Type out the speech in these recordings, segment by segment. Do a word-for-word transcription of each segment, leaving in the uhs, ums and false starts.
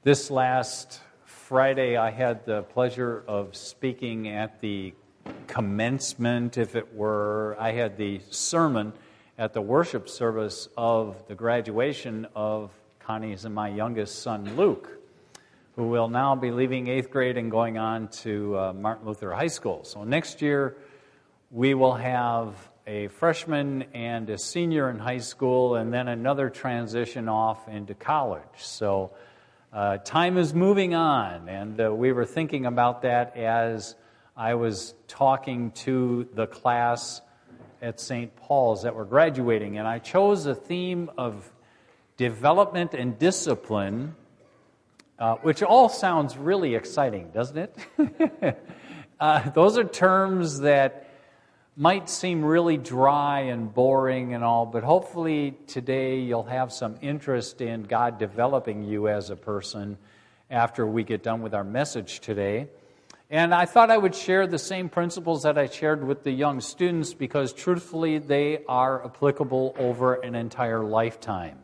This last Friday, I had the pleasure of speaking at the commencement, if it were. I had the sermon at the worship service of the graduation of Connie's and my youngest son, Luke, who will now be leaving eighth grade and going on to uh, Martin Luther High School. So next year, we will have a freshman and a senior in high school, and then another transition off into college. So uh, time is moving on, and uh, we were thinking about that as I was talking to the class at Saint Paul's that were graduating, and I chose a theme of development and discipline, uh, which all sounds really exciting, doesn't it? uh, those are terms that might seem really dry and boring and all, but hopefully today you'll have some interest in God developing you as a person after we get done with our message today. And I thought I would share the same principles that I shared with the young students because truthfully they are applicable over an entire lifetime.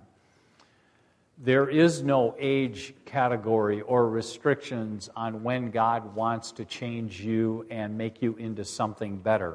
There is no age category or restrictions on when God wants to change you and make you into something better.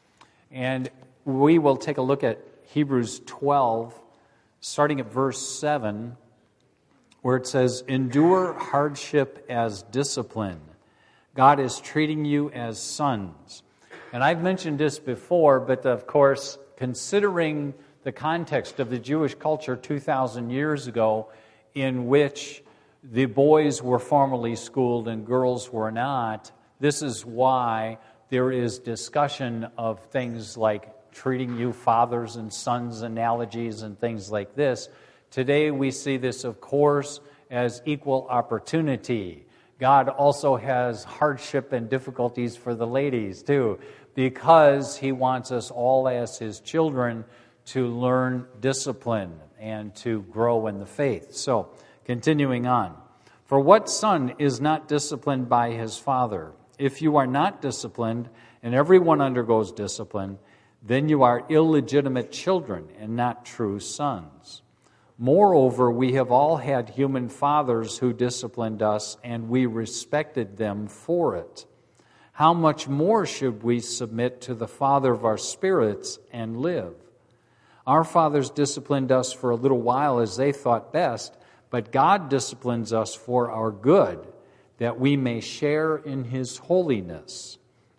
And we will take a look at Hebrews twelve, starting at verse seven, where it says, "Endure hardship as discipline. God is treating you as sons." And I've mentioned this before, but of course, considering the context of the Jewish culture two thousand years ago, in which the boys were formally schooled and girls were not, this is why there is discussion of things like treating you fathers and sons analogies and things like this. Today we see this, of course, as equal opportunity. God also has hardship and difficulties for the ladies too, because He wants us all as His children to learn discipline and to grow in the faith. So, continuing on. "For what son is not disciplined by his father? If you are not disciplined, and everyone undergoes discipline, then you are illegitimate children and not true sons. Moreover, we have all had human fathers who disciplined us, and we respected them for it. How much more should we submit to the Father of our spirits and live? Our fathers disciplined us for a little while as they thought best, but God disciplines us for our good, that we may share in His holiness.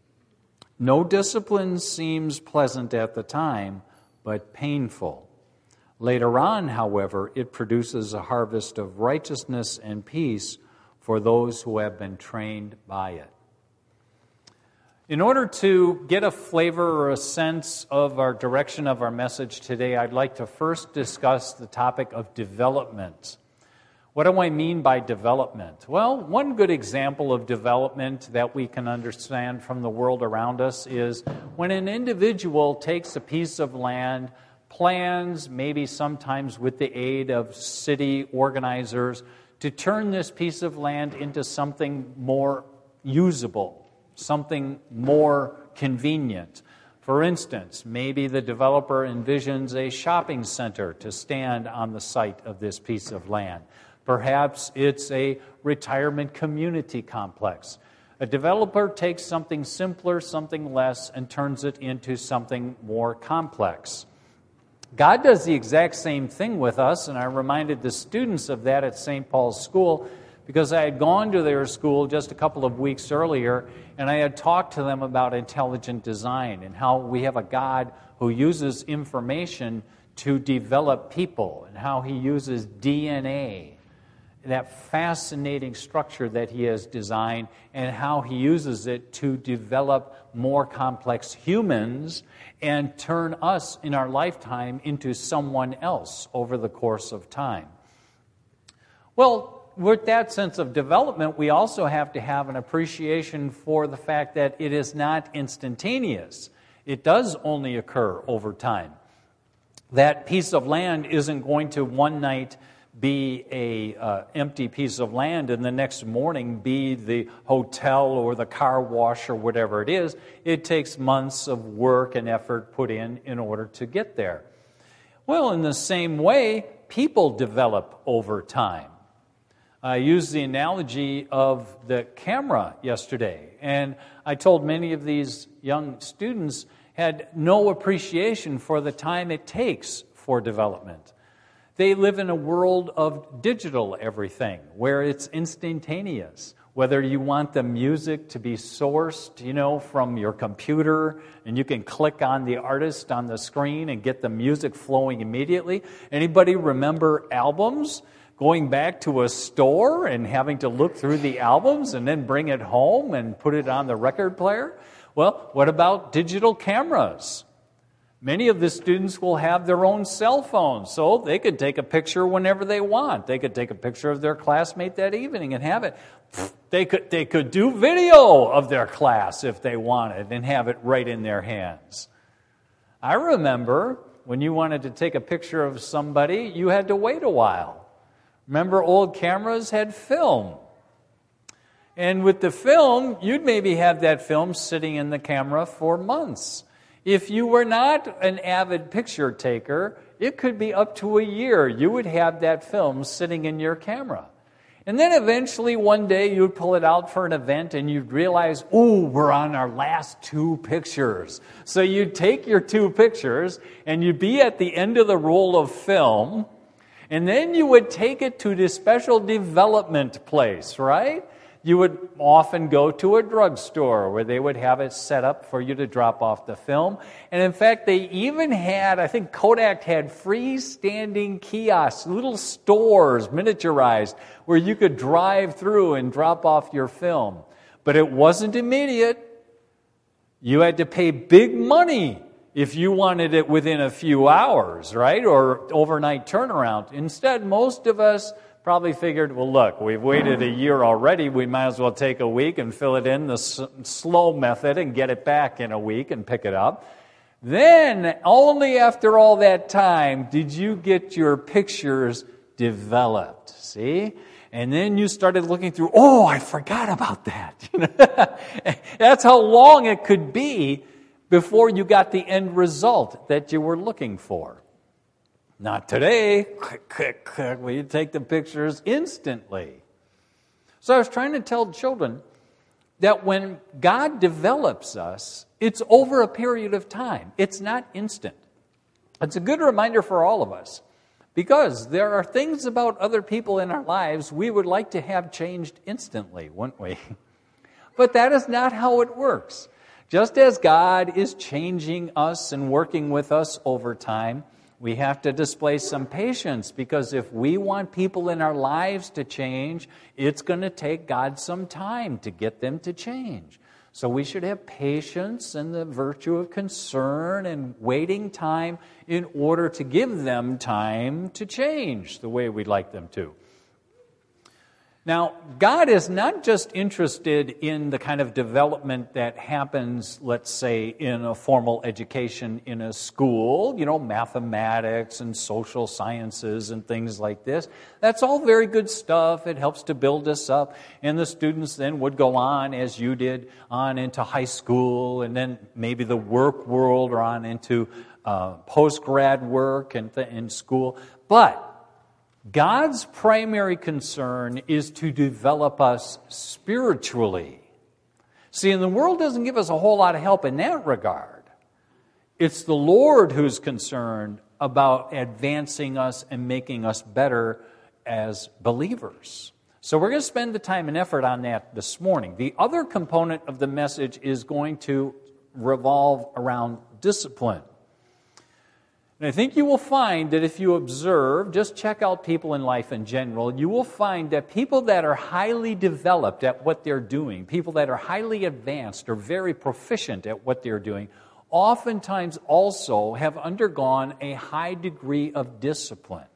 No discipline seems pleasant at the time, but painful. Later on, however, it produces a harvest of righteousness and peace for those who have been trained by it." In order to get a flavor or a sense of our direction of our message today, I'd like to first discuss the topic of development. What do I mean by development? Well, one good example of development that we can understand from the world around us is when an individual takes a piece of land, plans, maybe sometimes with the aid of city organizers, to turn this piece of land into something more usable, something more convenient. For instance, maybe the developer envisions a shopping center to stand on the site of this piece of land. Perhaps it's a retirement community complex. A developer takes something simpler, something less, and turns it into something more complex. God does the exact same thing with us, and I reminded the students of that at Saint Paul's School because I had gone to their school just a couple of weeks earlier, and I had talked to them about intelligent design and how we have a God who uses information to develop people and how He uses D N A, that fascinating structure that He has designed, and how He uses it to develop more complex humans and turn us in our lifetime into someone else over the course of time. Well, with that sense of development, we also have to have an appreciation for the fact that it is not instantaneous. It does only occur over time. That piece of land isn't going to one night be a uh, empty piece of land and the next morning be the hotel or the car wash or whatever it is. It takes months of work and effort put in in order to get there. Well, in the same way, people develop over time. I used the analogy of the camera yesterday, and I told many of these young students had no appreciation for the time it takes for development. They live in a world of digital everything, where it's instantaneous. Whether you want the music to be sourced, you know, from your computer, and you can click on the artist on the screen and get the music flowing immediately. Anybody remember albums? Going back to a store and having to look through the albums and then bring it home and put it on the record player? Well, what about digital cameras? Many of the students will have their own cell phones, so they could take a picture whenever they want. They could take a picture of their classmate that evening and have it. They could, they could do video of their class if they wanted and have it right in their hands. I remember when you wanted to take a picture of somebody, you had to wait a while. Remember, old cameras had film. And with the film, you'd maybe have that film sitting in the camera for months. If you were not an avid picture taker, it could be up to a year. You would have that film sitting in your camera. And then eventually one day you'd pull it out for an event and you'd realize, oh, we're on our last two pictures. So you'd take your two pictures and you'd be at the end of the roll of film, and then you would take it to this special development place, right? You would often go to a drugstore where they would have it set up for you to drop off the film. And in fact, they even had, I think Kodak had freestanding kiosks, little stores, miniaturized, where you could drive through and drop off your film. But it wasn't immediate. You had to pay big money if you wanted it within a few hours, right? Or overnight turnaround. Instead, most of us probably figured, well, look, we've waited a year already. We might as well take a week and fill it in the s- slow method and get it back in a week and pick it up. Then, only after all that time, did you get your pictures developed. See? And then you started looking through, oh, I forgot about that. That's how long it could be before you got the end result that you were looking for. Not today. Click, click, click. Well, you take the pictures instantly. So I was trying to tell children that when God develops us, it's over a period of time. It's not instant. It's a good reminder for all of us, because there are things about other people in our lives we would like to have changed instantly, wouldn't we? But that is not how it works. Just as God is changing us and working with us over time, we have to display some patience, because if we want people in our lives to change, it's going to take God some time to get them to change. So we should have patience and the virtue of concern and waiting time in order to give them time to change the way we'd like them to. Now, God is not just interested in the kind of development that happens, let's say, in a formal education in a school, you know, mathematics and social sciences and things like this. That's all very good stuff. It helps to build us up. And the students then would go on, as you did, on into high school, and then maybe the work world, or on into uh, post-grad work and th- in school. But God's primary concern is to develop us spiritually. See, and the world doesn't give us a whole lot of help in that regard. It's the Lord who's concerned about advancing us and making us better as believers. So we're going to spend the time and effort on that this morning. The other component of the message is going to revolve around discipline. And I think you will find that if you observe, just check out people in life in general, you will find that people that are highly developed at what they're doing, people that are highly advanced or very proficient at what they're doing, oftentimes also have undergone a high degree of discipline.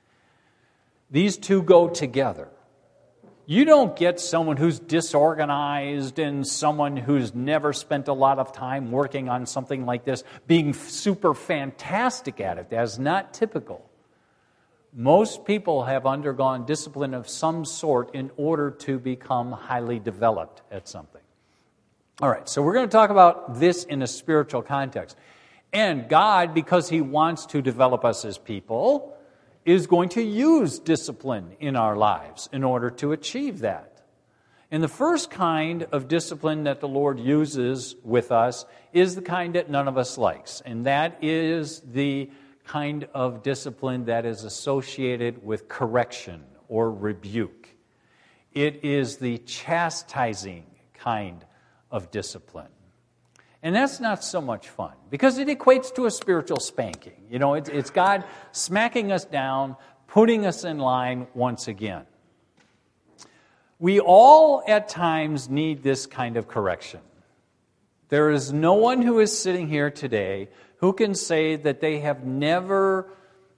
These two go together. You don't get someone who's disorganized and someone who's never spent a lot of time working on something like this being super fantastic at it. That's not typical. Most people have undergone discipline of some sort in order to become highly developed at something. All right, so we're going to talk about this in a spiritual context. And God, because He wants to develop us as people, is going to use discipline in our lives in order to achieve that. And the first kind of discipline that the Lord uses with us is the kind that none of us likes, and that is the kind of discipline that is associated with correction or rebuke. It is the chastising kind of discipline. And that's not so much fun, because it equates to a spiritual spanking. You know, it's, it's God smacking us down, putting us in line once again. We all at times need this kind of correction. There is no one who is sitting here today who can say that they have never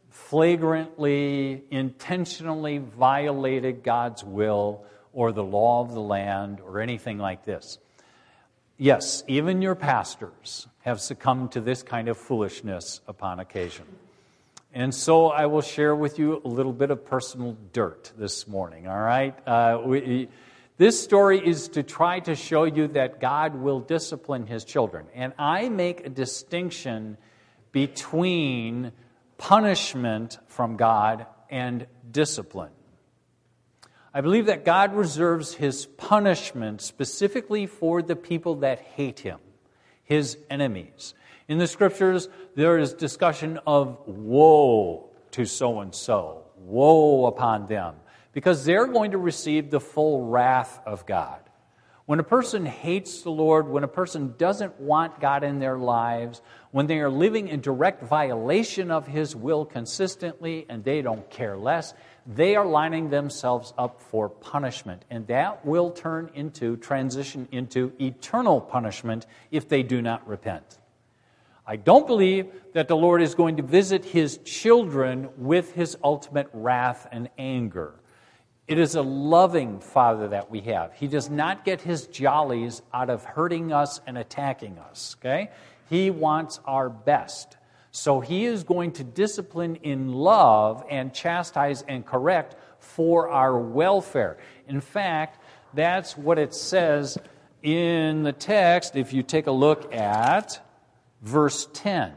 flagrantly, intentionally violated God's will or the law of the land or anything like this. Yes, even your pastors have succumbed to this kind of foolishness upon occasion. And so I will share with you a little bit of personal dirt this morning, all right? Uh, we, this story is to try to show you that God will discipline His children. And I make a distinction between punishment from God and discipline. I believe that God reserves His punishment specifically for the people that hate Him, His enemies. In the Scriptures, there is discussion of woe to so-and-so, woe upon them, because they're going to receive the full wrath of God. When a person hates the Lord, when a person doesn't want God in their lives, when they are living in direct violation of His will consistently and they don't care less, they are lining themselves up for punishment. And that will turn into, transition into eternal punishment if they do not repent. I don't believe that the Lord is going to visit His children with His ultimate wrath and anger. It is a loving Father that we have. He does not get His jollies out of hurting us and attacking us, okay? He wants our best. So He is going to discipline in love and chastise and correct for our welfare. In fact, that's what it says in the text. If you take a look at verse ten.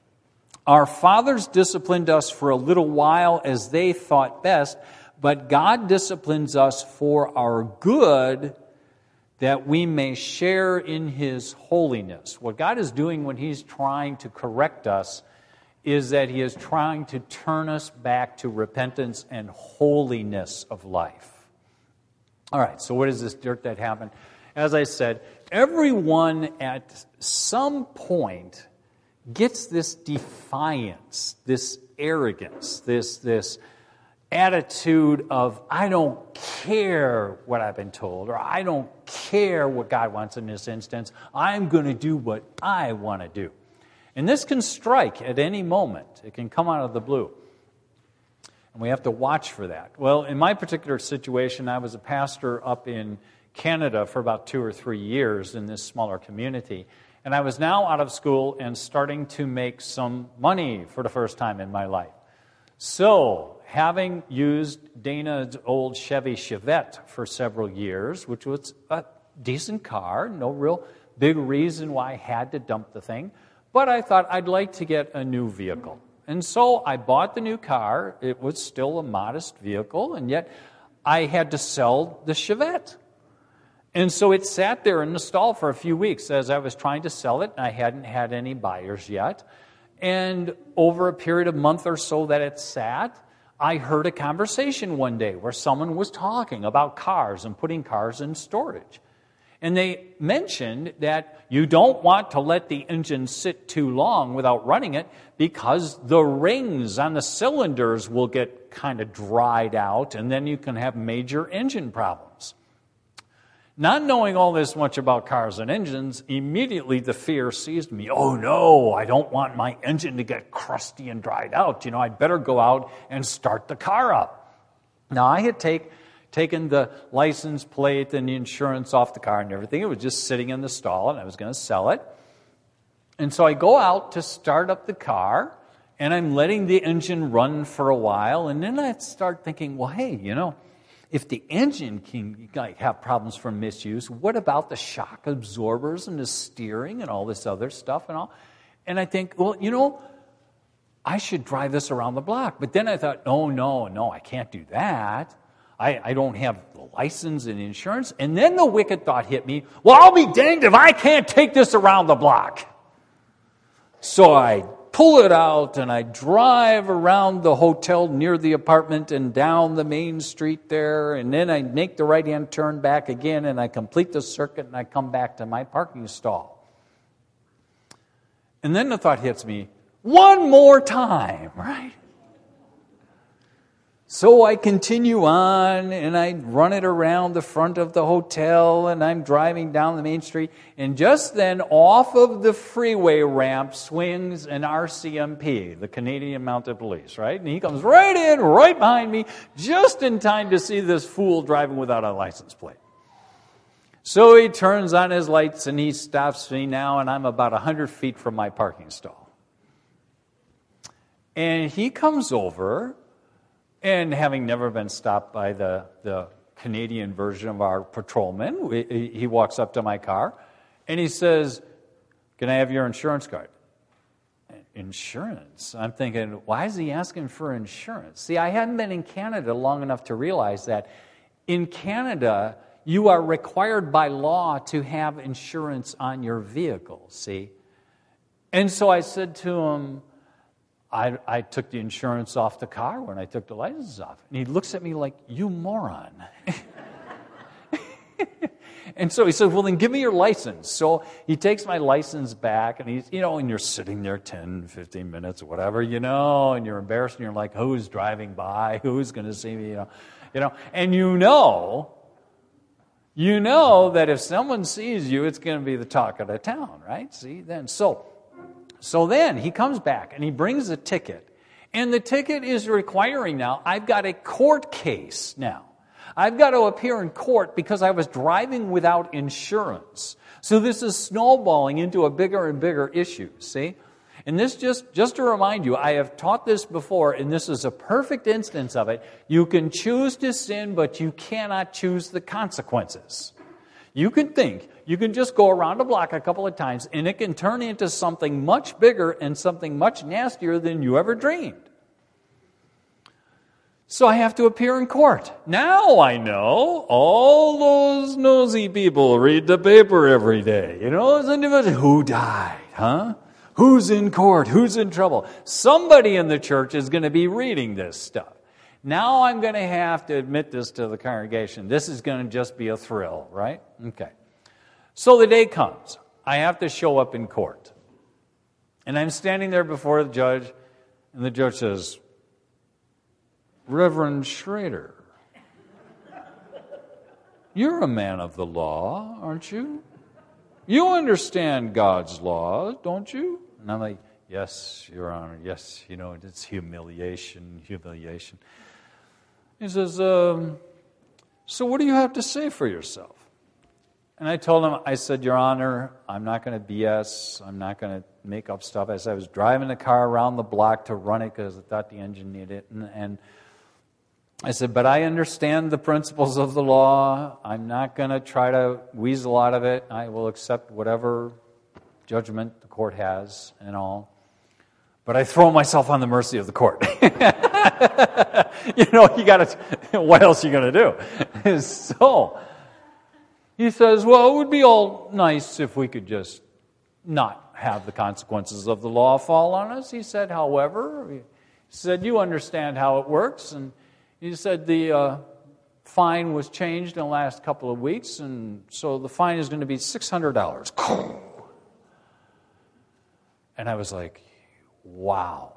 Our fathers disciplined us for a little while as they thought best, but God disciplines us for our good, that we may share in His holiness. What God is doing when He's trying to correct us is that He is trying to turn us back to repentance and holiness of life. All right, so what is this dirt that happened? As I said, everyone at some point gets this defiance, this arrogance, this, this attitude of, I don't care what I've been told, or I don't care what God wants in this instance. I'm going to do what I want to do. And this can strike at any moment. It can come out of the blue. And we have to watch for that. Well, in my particular situation, I was a pastor up in Canada for about two or three years in this smaller community. And I was now out of school and starting to make some money for the first time in my life. So, having used Dana's old Chevy Chevette for several years, which was a decent car, no real big reason why I had to dump the thing, but I thought I'd like to get a new vehicle. And so I bought the new car. It was still a modest vehicle, and yet I had to sell the Chevette. And so it sat there in the stall for a few weeks as I was trying to sell it, and I hadn't had any buyers yet. And over a period of a month or so that it sat, I heard a conversation one day where someone was talking about cars and putting cars in storage. And they mentioned that you don't want to let the engine sit too long without running it because the rings on the cylinders will get kind of dried out, and then you can have major engine problems. Not knowing all this much about cars and engines, immediately the fear seized me. Oh no, I don't want my engine to get crusty and dried out. You know, I'd better go out and start the car up. Now, I had take, taken the license plate and the insurance off the car and everything. It was just sitting in the stall, and I was going to sell it. And so I go out to start up the car, and I'm letting the engine run for a while, and then I start thinking, well, hey, you know, if the engine can like, have problems from misuse, what about the shock absorbers and the steering and all this other stuff and all? And I think, well, you know, I should drive this around the block. But then I thought, no, no, no, I can't do that. I, I don't have the license and insurance. And then the wicked thought hit me, well, I'll be danged if I can't take this around the block. So I pull it out and I drive around the hotel near the apartment and down the main street there. And then I make the right-hand turn back again and I complete the circuit and I come back to my parking stall. And then the thought hits me, one more time, right? So I continue on, and I run it around the front of the hotel, and I'm driving down the main street, and just then, off of the freeway ramp swings an R C M P, the Canadian Mounted Police, right? And he comes right in, right behind me, just in time to see this fool driving without a license plate. So he turns on his lights, and he stops me now, and I'm about one hundred feet from my parking stall. And he comes over, and having never been stopped by the, the Canadian version of our patrolman, we, he walks up to my car, and he says, can I have your insurance card? Insurance? I'm thinking, why is he asking for insurance? See, I hadn't been in Canada long enough to realize that in Canada, you are required by law to have insurance on your vehicle, see? And so I said to him, I, I took the insurance off the car when I took the license off. And he looks at me like, you moron. And so he said, well, then give me your license. So he takes my license back, and he's, you know, and you're sitting there ten, fifteen minutes or whatever, you know, and you're embarrassed, and you're like, who's driving by? Who's going to see me? You know, you know, and you know, you know that if someone sees you, it's going to be the talk of the town, right? See, then, so... So then he comes back and he brings a ticket. And the ticket is requiring now, I've got a court case now. I've got to appear in court because I was driving without insurance. So this is snowballing into a bigger and bigger issue, see? And this just, just to remind you, I have taught this before, and this is a perfect instance of it. You can choose to sin, but you cannot choose the consequences. You can think, you can just go around the block a couple of times, and it can turn into something much bigger and something much nastier than you ever dreamed. So I have to appear in court. Now I know all those nosy people read the paper every day. You know, those individuals, who died, huh? Who's in court? Who's in trouble? Somebody in the church is going to be reading this stuff. Now I'm going to have to admit this to the congregation. This is going to just be a thrill, right? Okay. So the day comes. I have to show up in court. And I'm standing there before the judge, and the judge says, Reverend Schrader, you're a man of the law, aren't you? You understand God's laws, don't you? And I'm like, yes, Your Honor, yes, you know, it's humiliation, humiliation. He says, um, so what do you have to say for yourself? And I told him, I said, Your Honor, I'm not going to B S. I'm not going to make up stuff. I said, I was driving the car around the block to run it because I thought the engine needed it. And, and I said, but I understand the principles of the law. I'm not going to try to weasel out of it. I will accept whatever judgment the court has and all. But I throw myself on the mercy of the court. You know, you got to. What else are you going to do? So he says, "Well, it would be all nice if we could just not have the consequences of the law fall on us." He said, "However," he said, "you understand how it works." And he said the uh, fine was changed in the last couple of weeks, and so the fine is going to be six hundred dollars. And I was like, wow.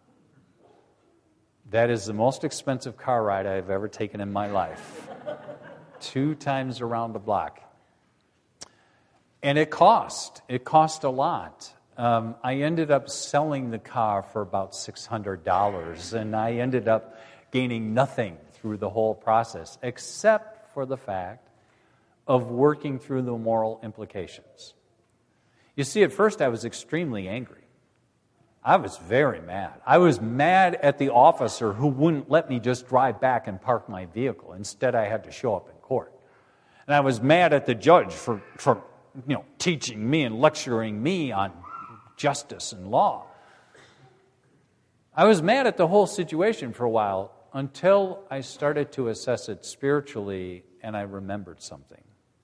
That is the most expensive car ride I've ever taken in my life. Two times around the block. And it cost. It cost a lot. Um, I ended up selling the car for about six hundred dollars, and I ended up gaining nothing through the whole process, except for the fact of working through the moral implications. You see, at first I was extremely angry. I was very mad. I was mad at the officer who wouldn't let me just drive back and park my vehicle. Instead, I had to show up in court. And I was mad at the judge for, for you know, teaching me and lecturing me on justice and law. I was mad at the whole situation for a while until I started to assess it spiritually and I remembered something.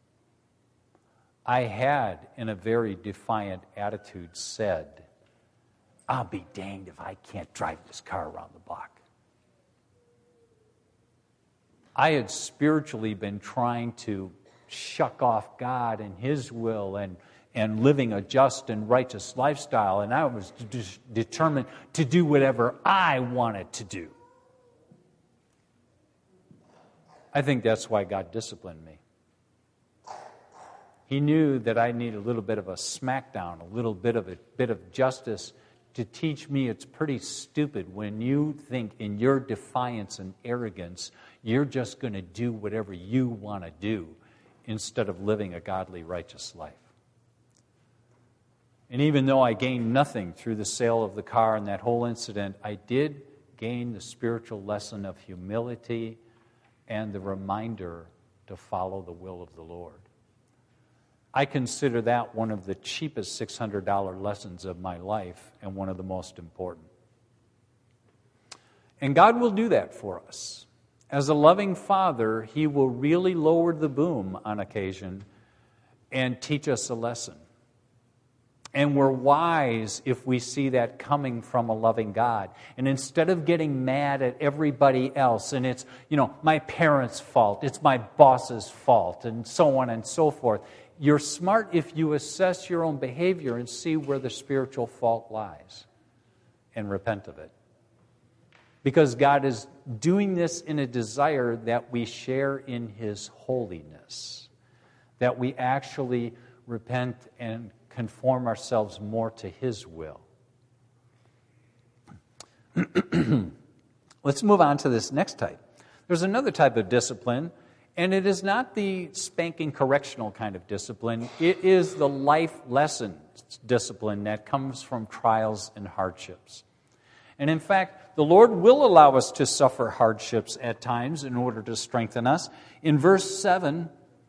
I had, in a very defiant attitude, said, I'll be danged if I can't drive this car around the block. I had spiritually been trying to shuck off God and His will and, and living a just and righteous lifestyle, and I was de- determined to do whatever I wanted to do. I think that's why God disciplined me. He knew that I needed a little bit of a smackdown, a little bit of a bit of justice to teach me it's pretty stupid when you think in your defiance and arrogance you're just going to do whatever you want to do instead of living a godly, righteous life. And even though I gained nothing through the sale of the car and that whole incident, I did gain the spiritual lesson of humility and the reminder to follow the will of the Lord. I consider that one of the cheapest six hundred dollars lessons of my life and one of the most important. And God will do that for us. As a loving Father, He will really lower the boom on occasion and teach us a lesson. And we're wise if we see that coming from a loving God. And instead of getting mad at everybody else, and it's, you know, my parents' fault, it's my boss's fault, and so on and so forth, you're smart if you assess your own behavior and see where the spiritual fault lies and repent of it. Because God is doing this in a desire that we share in His holiness, that we actually repent and conform ourselves more to His will. Let's move on to this next type. There's another type of discipline, and it is not the spanking correctional kind of discipline. It is the life lesson discipline that comes from trials and hardships. And in fact, the Lord will allow us to suffer hardships at times in order to strengthen us. In verse seven,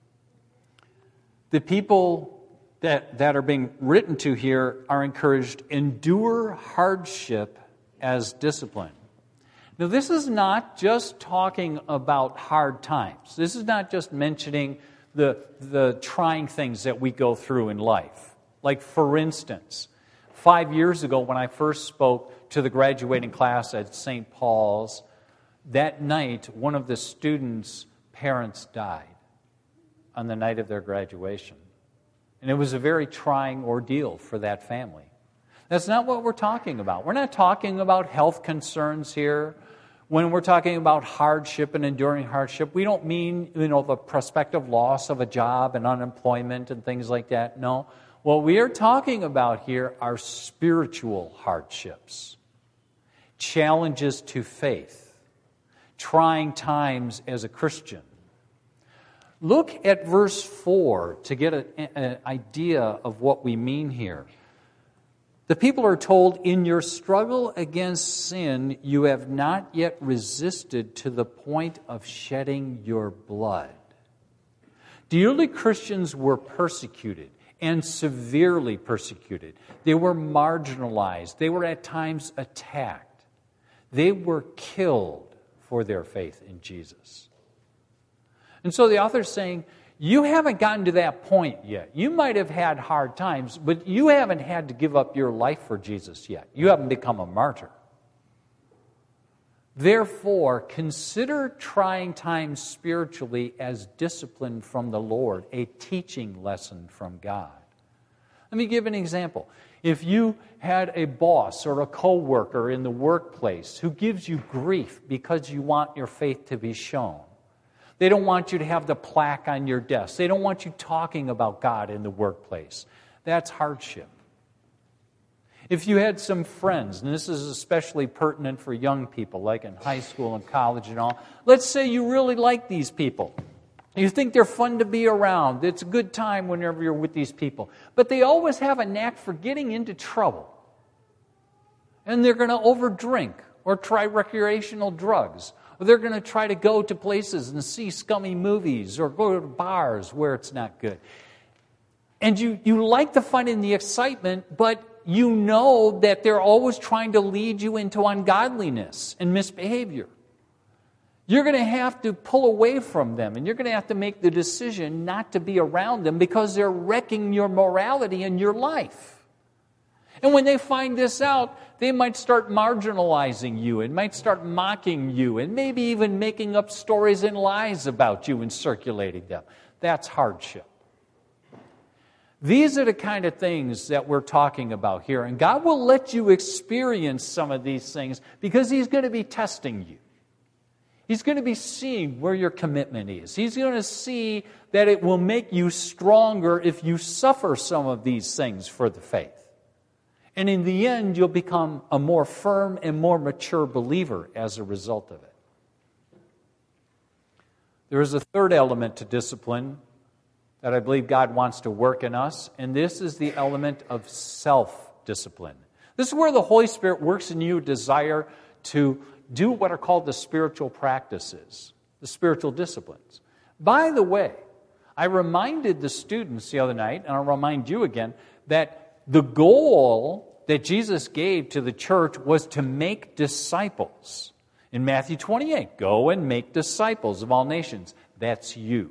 the people that, that are being written to here are encouraged, endure hardship as discipline. Now, this is not just talking about hard times. This is not just mentioning the, the trying things that we go through in life. Like, for instance, five years ago when I first spoke to the graduating class at Saint Paul's, that night, one of the students' parents died on the night of their graduation. And it was a very trying ordeal for that family. That's not what we're talking about. We're not talking about health concerns here. When we're talking about hardship and enduring hardship, we don't mean, you know, the prospective loss of a job and unemployment and things like that. No. What we are talking about here are spiritual hardships, challenges to faith, trying times as a Christian. Look at verse four to get an idea of what we mean here. The people are told, in your struggle against sin, you have not yet resisted to the point of shedding your blood. The early Christians were persecuted, and severely persecuted. They were marginalized. They were at times attacked. They were killed for their faith in Jesus. And so the author's saying, you haven't gotten to that point yet. You might have had hard times, but you haven't had to give up your life for Jesus yet. You haven't become a martyr. Therefore, consider trying times spiritually as discipline from the Lord, a teaching lesson from God. Let me give an example. If you had a boss or a coworker in the workplace who gives you grief because you want your faith to be shown, they don't want you to have the plaque on your desk. They don't want you talking about God in the workplace. That's hardship. If you had some friends, and this is especially pertinent for young people, like in high school and college and all, let's say you really like these people. You think they're fun to be around. It's a good time whenever you're with these people. But they always have a knack for getting into trouble. And they're going to overdrink or try recreational drugs. Or they're going to try to go to places and see scummy movies or go to bars where it's not good. And you, you like the fun and the excitement, but you know that they're always trying to lead you into ungodliness and misbehavior. You're going to have to pull away from them, and you're going to have to make the decision not to be around them because they're wrecking your morality and your life. And when they find this out, they might start marginalizing you and might start mocking you and maybe even making up stories and lies about you and circulating them. That's hardship. These are the kind of things that we're talking about here. And God will let you experience some of these things because He's going to be testing you. He's going to be seeing where your commitment is. He's going to see that it will make you stronger if you suffer some of these things for the faith. And in the end, you'll become a more firm and more mature believer as a result of it. There is a third element to discipline that I believe God wants to work in us, and this is the element of self-discipline. This is where the Holy Spirit works in you a desire to do what are called the spiritual practices, the spiritual disciplines. By the way, I reminded the students the other night, and I'll remind you again, that the goal that Jesus gave to the church was to make disciples. In Matthew twenty-eight, go and make disciples of all nations. That's you.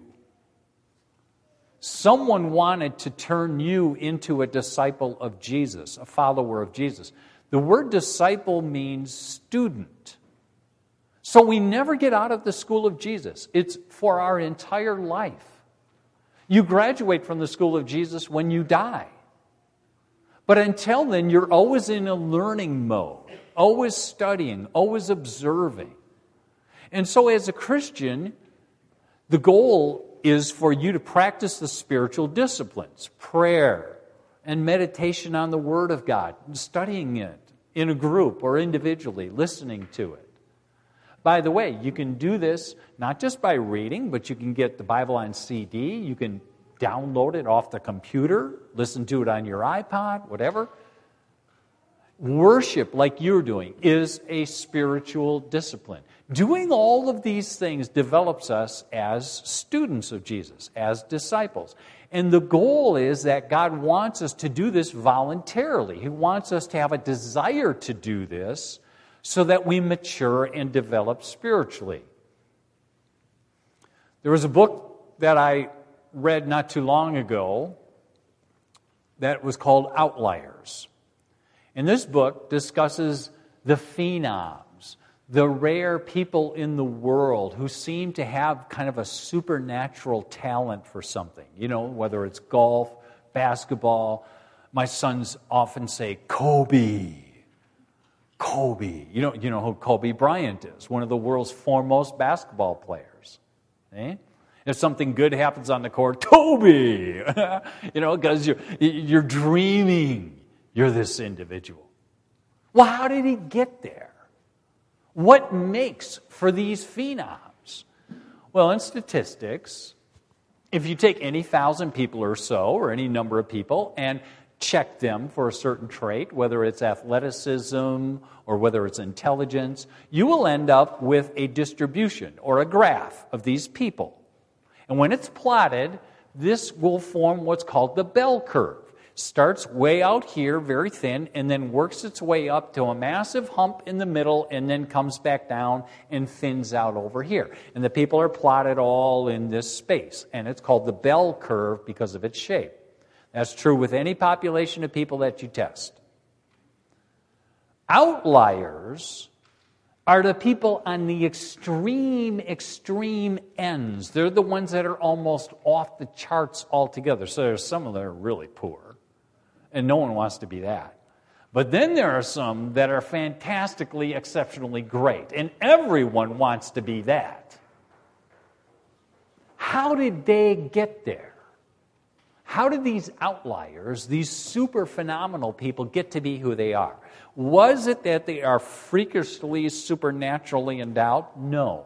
Someone wanted to turn you into a disciple of Jesus, a follower of Jesus. The word disciple means student. So we never get out of the school of Jesus. It's for our entire life. You graduate from the school of Jesus when you die. But until then, you're always in a learning mode, always studying, always observing. And so as a Christian, the goal is for you to practice the spiritual disciplines, prayer and meditation on the Word of God, studying it in a group or individually, listening to it. By the way, you can do this not just by reading, but you can get the Bible on C D, you can download it off the computer, listen to it on your iPod, whatever. Worship, like you're doing, is a spiritual discipline. Doing all of these things develops us as students of Jesus, as disciples. And the goal is that God wants us to do this voluntarily. He wants us to have a desire to do this so that we mature and develop spiritually. There was a book that I read not too long ago that was called Outliers. And this book discusses the phenoms, the rare people in the world who seem to have kind of a supernatural talent for something. You know, whether it's golf, basketball. My sons often say, Kobe. Kobe. You know, you know who Kobe Bryant is, one of the world's foremost basketball players. Eh? If something good happens on the court, Kobe! You know, because you're, you're dreaming you're this individual. Well, how did he get there? What makes for these phenoms? Well, in statistics, if you take any thousand people or so, or any number of people, and check them for a certain trait, whether it's athleticism or whether it's intelligence, you will end up with a distribution or a graph of these people. And when it's plotted, this will form what's called the bell curve. Starts way out here, very thin, and then works its way up to a massive hump in the middle, and then comes back down and thins out over here. And the people are plotted all in this space. And it's called the bell curve because of its shape. That's true with any population of people that you test. Outliers are the people on the extreme, extreme ends. They're the ones that are almost off the charts altogether. So there's some of them that are really poor, and no one wants to be that. But then there are some that are fantastically, exceptionally great, and everyone wants to be that. How did they get there? How did these outliers, these super phenomenal people, get to be who they are? Was it that they are freakishly, supernaturally endowed? No.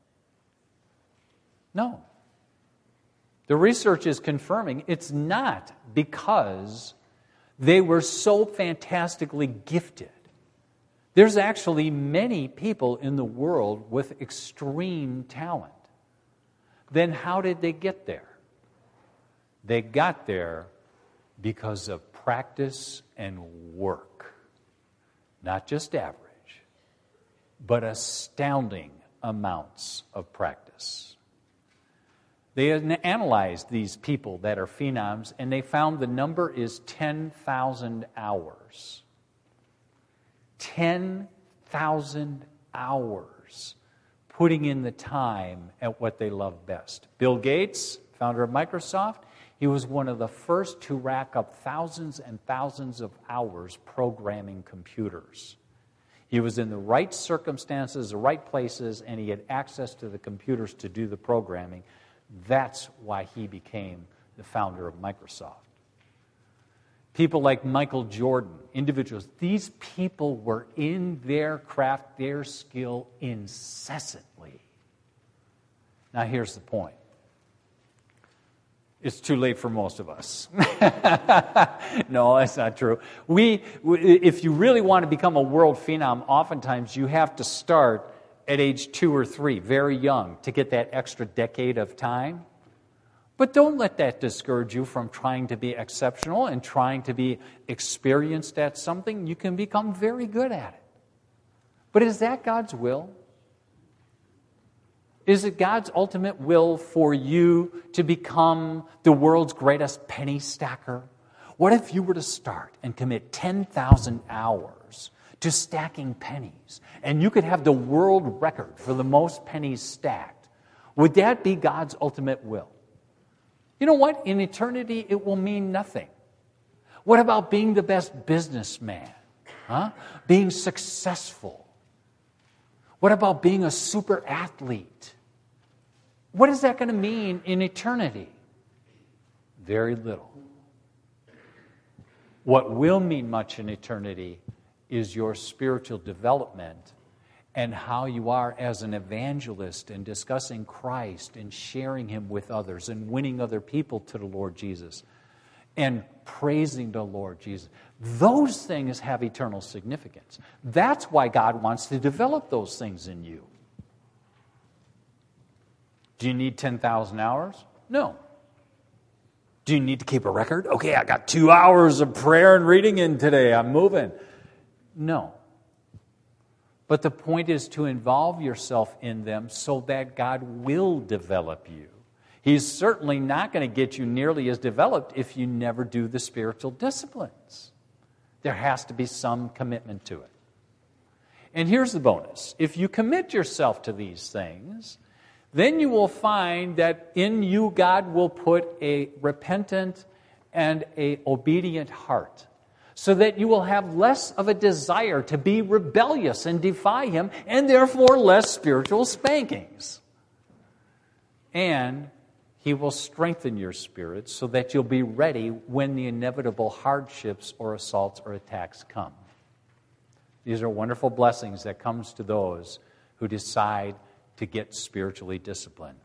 No. The research is confirming it's not because they were so fantastically gifted. There's actually many people in the world with extreme talent. Then how did they get there? They got there because of practice and work. Not just average, but astounding amounts of practice. They analyzed these people that are phenoms, and they found the number is ten thousand hours. ten thousand hours putting in the time at what they love best. Bill Gates, founder of Microsoft, he was one of the first to rack up thousands and thousands of hours programming computers. He was in the right circumstances, the right places, and he had access to the computers to do the programming. That's why he became the founder of Microsoft. People like Michael Jordan, individuals, these people were in their craft, their skill incessantly. Now here's the point. It's too late for most of us. No, that's not true. We, if you really want to become a world phenom, oftentimes you have to start at age two or three, very young, to get that extra decade of time. But don't let that discourage you from trying to be exceptional and trying to be experienced at something. You can become very good at it. But is that God's will? Is it God's ultimate will for you to become the world's greatest penny stacker? What if you were to start and commit ten thousand hours to stacking pennies, and you could have the world record for the most pennies stacked? Would that be God's ultimate will? You know what? In eternity, it will mean nothing. What about being the best businessman? Huh? Being successful? What about being a super athlete? What is that going to mean in eternity? Very little. What will mean much in eternity is your spiritual development and how you are as an evangelist in discussing Christ and sharing Him with others and winning other people to the Lord Jesus and praising the Lord Jesus. Those things have eternal significance. That's why God wants to develop those things in you. Do you need ten thousand hours? No. Do you need to keep a record? Okay, I got two hours of prayer and reading in today. I'm moving. No. But the point is to involve yourself in them so that God will develop you. He's certainly not going to get you nearly as developed if you never do the spiritual disciplines. There has to be some commitment to it. And here's the bonus. If you commit yourself to these things, then you will find that in you God will put a repentant and a obedient heart, so that you will have less of a desire to be rebellious and defy Him, and therefore less spiritual spankings. And He will strengthen your spirit so that you'll be ready when the inevitable hardships or assaults or attacks come. These are wonderful blessings that comes to those who decide to get spiritually disciplined.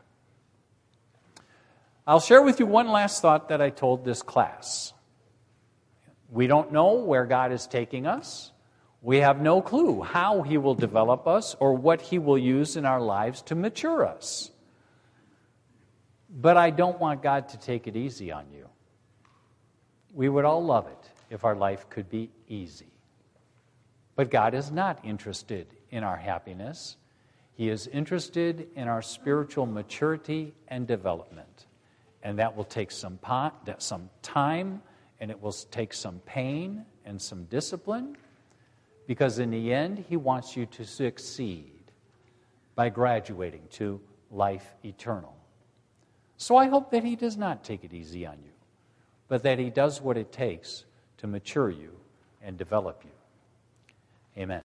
I'll share with you one last thought that I told this class. We don't know where God is taking us. We have no clue how He will develop us or what He will use in our lives to mature us. But I don't want God to take it easy on you. We would all love it if our life could be easy. But God is not interested in our happiness. He is interested in our spiritual maturity and development. And that will take some time, and it will take some pain and some discipline, because in the end, He wants you to succeed by graduating to life eternal. So I hope that He does not take it easy on you, but that He does what it takes to mature you and develop you. Amen.